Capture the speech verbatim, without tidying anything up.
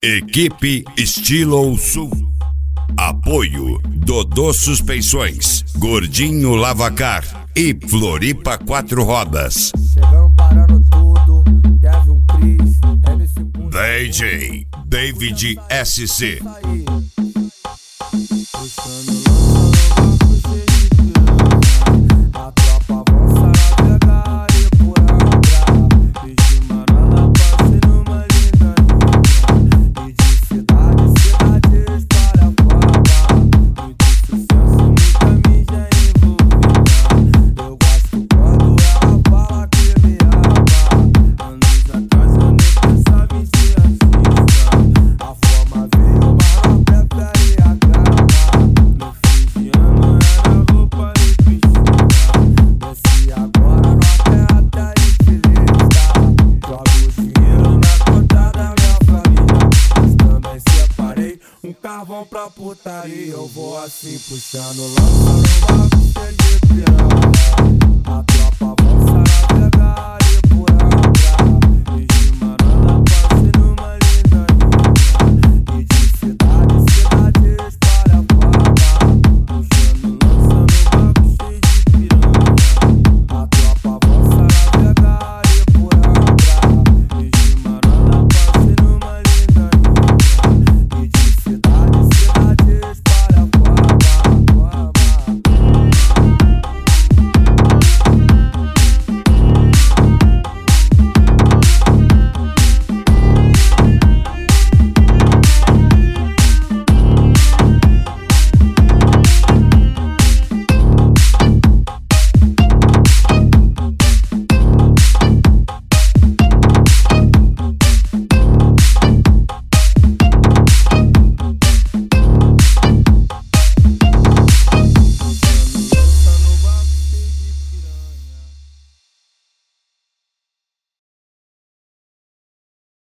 Equipe Estilo Sul. Apoio Dodô Suspensões, Gordinho Lavacar e Floripa Quatro Rodas. Chegando parando tudo, Kevin Chris, M C D J David S C. A tropa avança na pegar e por andar. E de Marana passei numa linda linha. E de cidade em cidade espalha fama. Muito sucesso, muita mídia envolvida. Eu gosto quando ela fala que me ama. Anos atrás eu nem pensava em ser artista. A forma veio, mas não prefere a grama. No fim de ano era roupa de piscina. Desce agora no até estilista. Jogo dinheiro na conta da minha família. Mas também separei um carvão pra putaria. Eu vou assim puxando lança no barco cheio de piranha. A tropa avança na